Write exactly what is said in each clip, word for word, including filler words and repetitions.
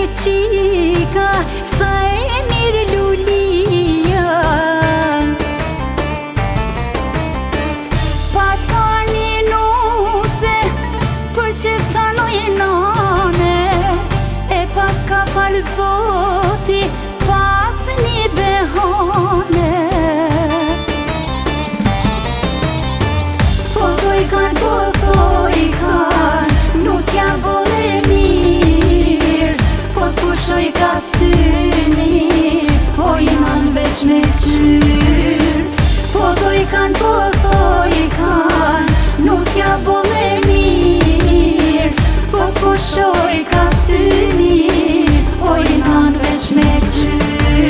qika, sa e mirë lulia. Pas ka një nuse, për që tanoj e nane, e pas ka falë Zoti, pas një behane. Po thoj kan, po thoj kan, nusja vole mirë, po pushoj ka syni, o iman veç me qyrë. Po thoj kan, po thoj kan, nusja vole mirë, po pushoj ka syni, o iman veç me qyrë.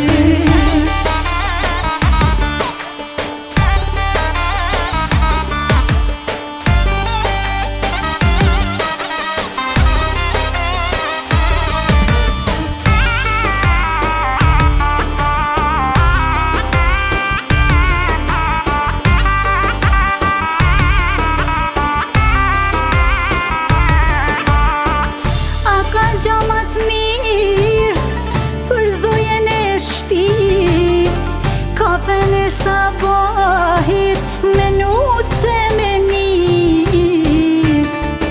Gjamat mirë për zojen e shpis, kafen e sabahit me nuse me nis.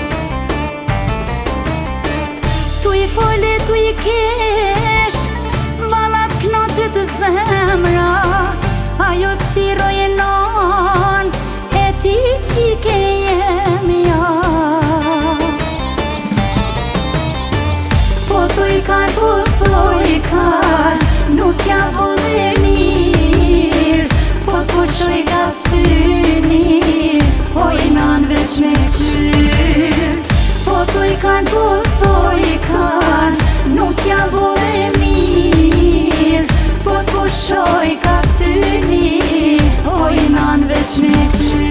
Tu i fole, tu i kesh, valat knoqet zemra, ajo thiroj e nan, e ti qike jemja. Po thoj kan, po thoj kan, nusja vole mirë, po pushoj ka syni, o iman veç me qyrë. Po thoj kan, po thoj kan, nusja vole mirë, po pushoj ka syni, o iman veç me qyrë.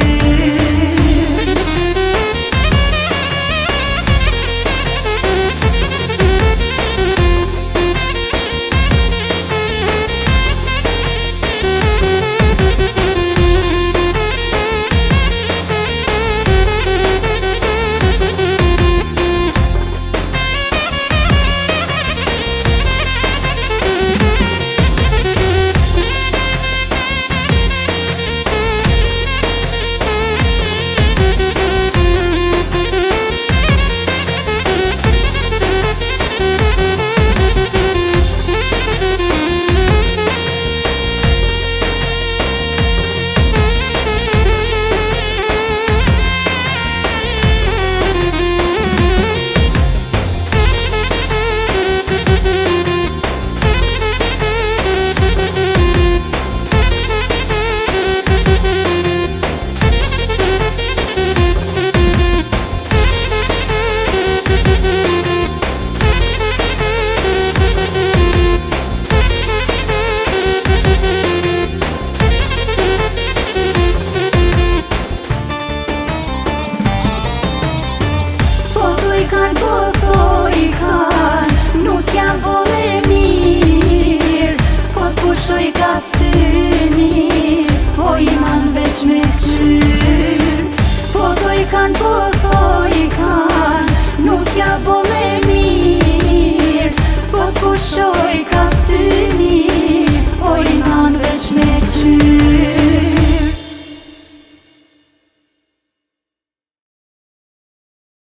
Kan, po thoj kan, nusja vole mirë, po pushoj ka syni, o iman veç me qyrë. Po thoj kan, po thoj kan, nusja vole mirë, po pushoj